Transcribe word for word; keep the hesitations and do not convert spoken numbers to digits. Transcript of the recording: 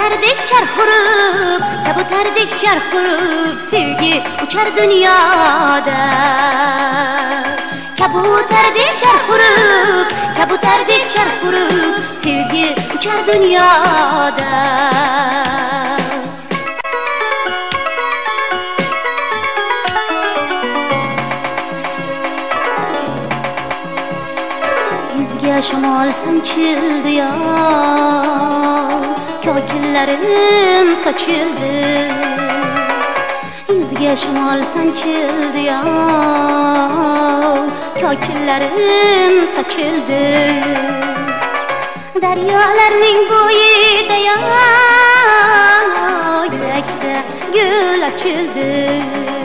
Kabuterdek çarxurup, kabuterdek çarxurup sevgi uçar dünyada. Kabuterdek çarxurup, kabuterdek çarxurup sevgi uçar dünyada. Yüzge şamal saçıldı ya, kokillerim saçıldı. Yüzge şamal saçıldı ya, kokillerim saçıldı. Deryalarning bo'yida ya, yurakda gul açıldı.